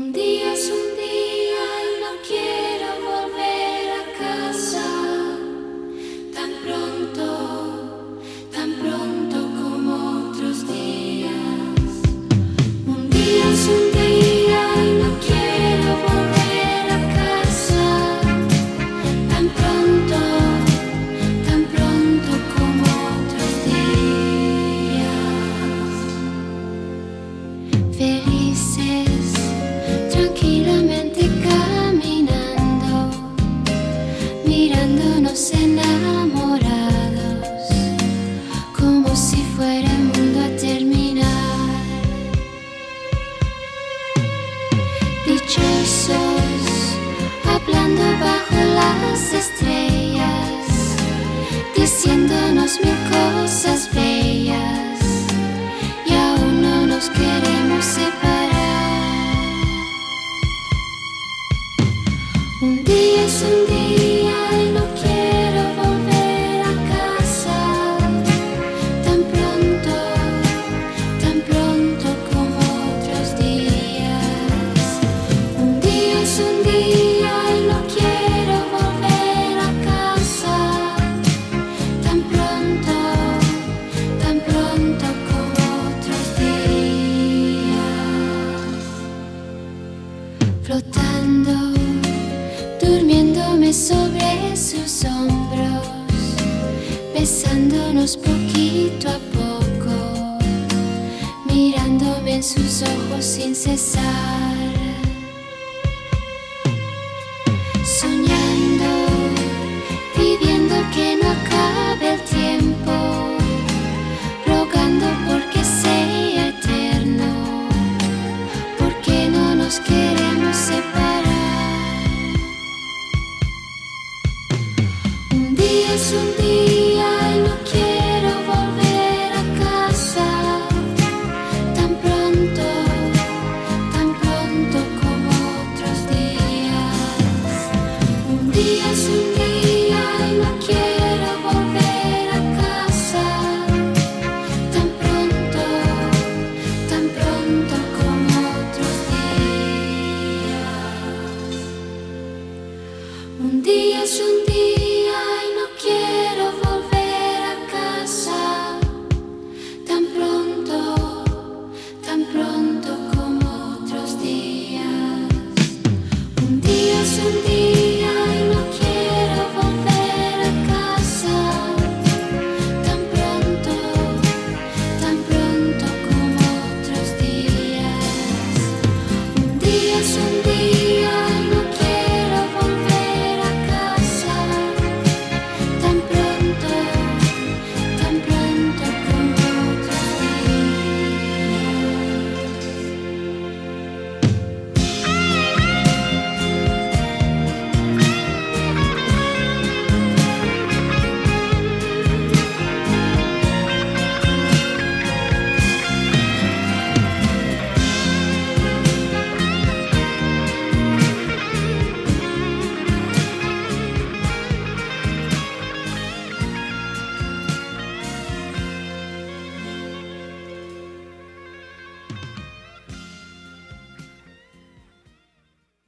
día es un día y no quiero volver a casa tan pronto como otros días. Un día es un día y no quiero volver a casa tan pronto como otros días. Felices, tranquilamente caminando, mirándonos enamorados, como si fuera el mundo a terminar. Dichosos, hablando bajo las estrellas, diciéndonos mil cosas bellas, y aún no nos queremos separar. Un día es un día y no quiero volver a casa tan pronto como otros días. Un día es un día y no quiero volver a casa tan pronto como otros días. Flotando, durmiéndome sobre sus hombros, besándonos poquito a poco, mirándome en sus ojos sin cesar. Soñando, pidiendo que no acabe el tiempo, rogando porque sea eterno, porque no nos queremos separar. Un día es un día y no quiero volver a casa tan pronto como otros días. Un día es un día y no quiero volver a casa tan pronto como otros días. Un día es un